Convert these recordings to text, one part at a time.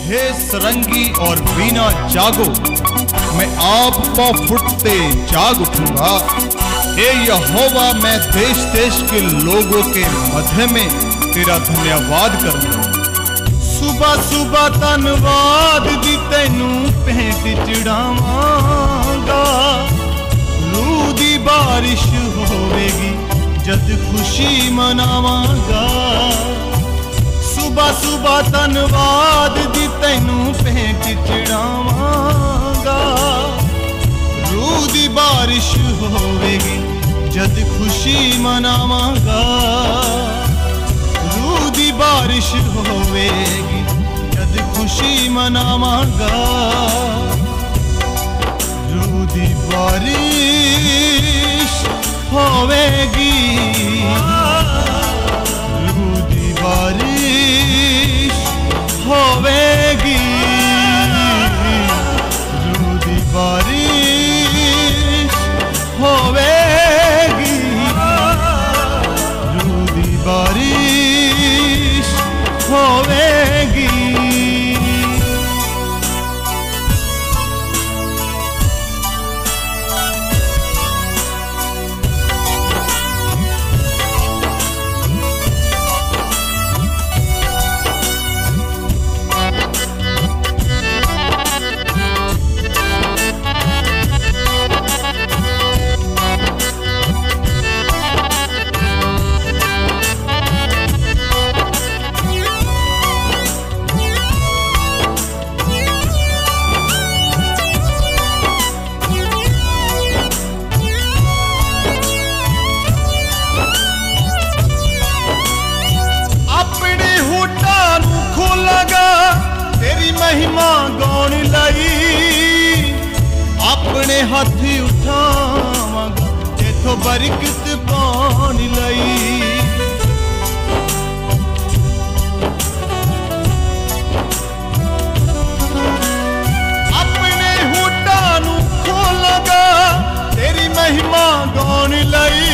हे सरंगी और वीणा जागो, मैं आप पाँव फुटते जाग उठूंगा। हे यहोवा, मैं देश देश के लोगों के मध्य में तेरा धन्यवाद करूंगा। सुबह सुबह धन्यवाद दी तैनू भेंट चढ़ावांगा। रूह दी बारिश होवेगी जद खुशी मनावांगा। सुबह सुबह धन्यवाद दी तैनू भेंट चढ़ावांगा। रूह दी बारिश होवेगी जद खुशी मनावांगा। रूह दी बारिश होवेगी जद खुशी मनावांगा। रूह दी बारिश होवेगी। रूह दी बारिश होवेगी। रूह दी बारिश होवेगी। रूह दी बारिश होवेगी। महिमा गाउण लई अपने हाथ उठावांगा, इथों बरकत पाउण लई। अपने होठां नूं खोलांगा तेरी महिमा गाउण लई।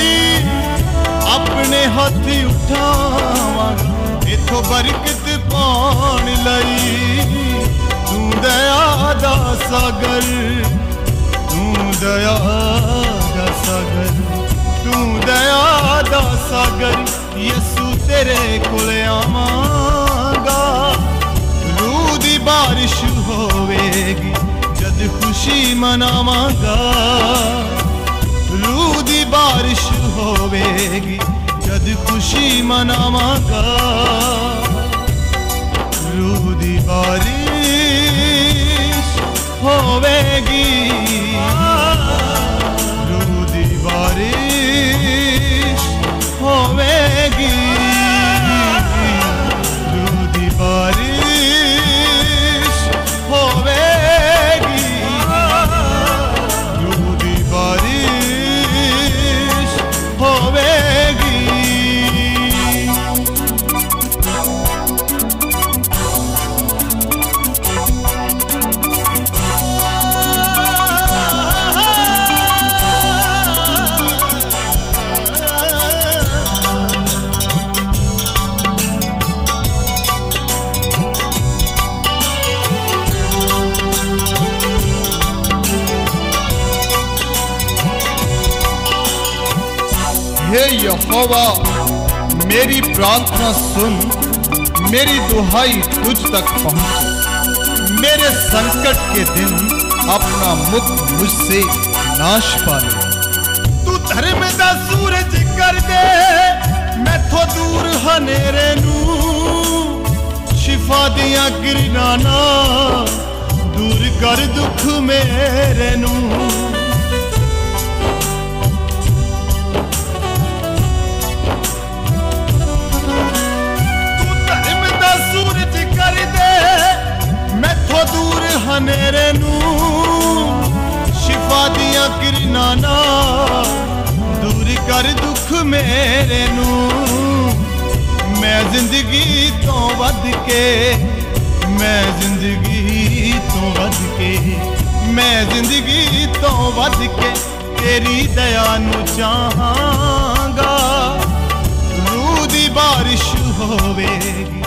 अपने हाथ उठावांगा इथों बरकत पाउण लई। तू दया दा सागर, तू दया दा सागर, तू दया दा सागर। यसू तेरे कोल आवांगा। रूह दी बारिश होवेगी जद खुशी मनावांगा। रूह दी बारिश होवेगी जद खुशी मनावांगा। रूह दी बारिश होवेगी। रूह दी बारिश होवेगी। रूह दी बारिश होवेगी। रूह दी बारिश होवेगी। हे यहोवा, मेरी प्रार्थना सुन, मेरी दुहाई तुझ तक पहुंचे। मेरे संकट के दिन अपना मुख मुझसे नाश पा ले। तू धर्म दा सूरज कर दे मैथों दूर हनेरे नू। शिफा दियां किरणां नाल दूर कर दुख मेरे नू। दूर हनेरे नू शिफा दियां किरणां नाल दूर कर दुख मेरे नू। मैं जिंदगी तो वध के, मैं जिंदगी तो वध के, मैं जिंदगी तो वध के तेरी दया नू चाहांगा। रूह दी बारिश होवेगी